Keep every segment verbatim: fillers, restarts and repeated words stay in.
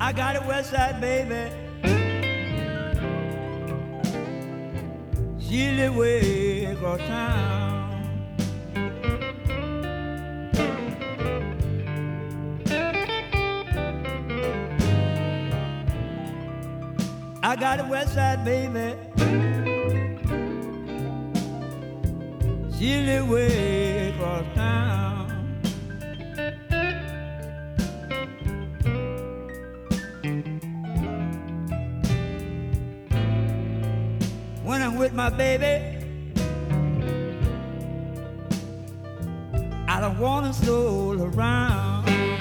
I got a west side baby. She live way across town. I got a west side baby. She live way across town. When I'm with my baby, I don't wanna stroll around.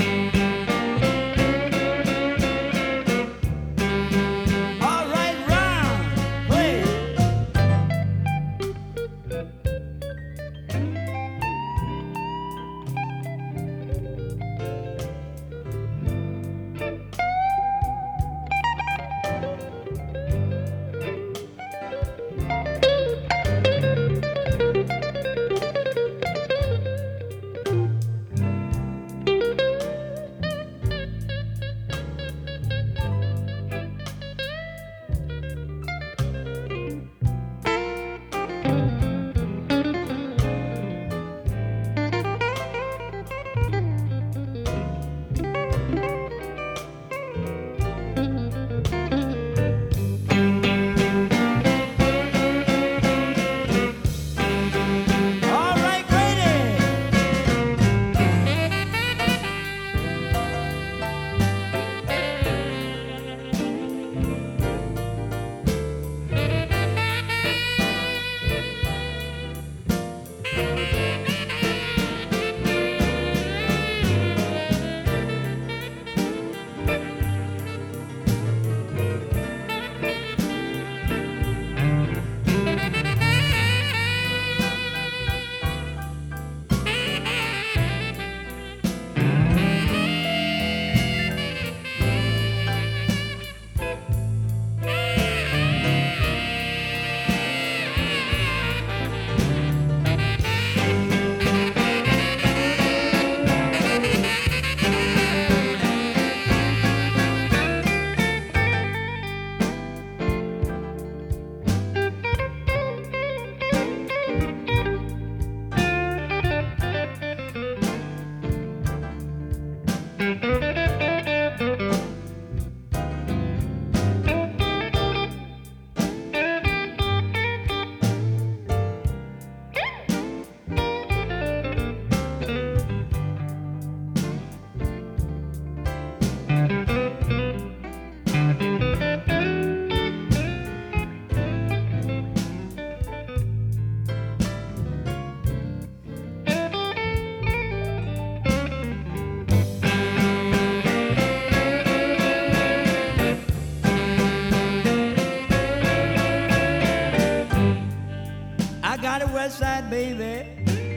I got a west side baby.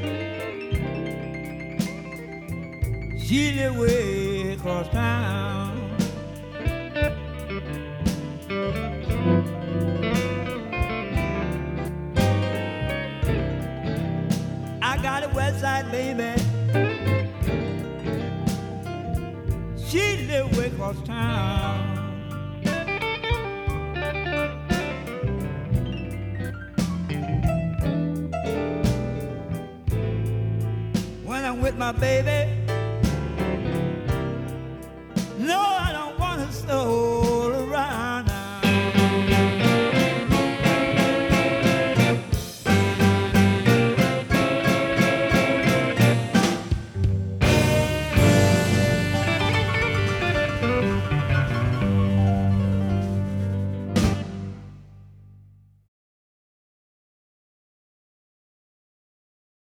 She live way across town. I got a west side baby. She live way across town. When I'm with my baby, no, I don't want to slow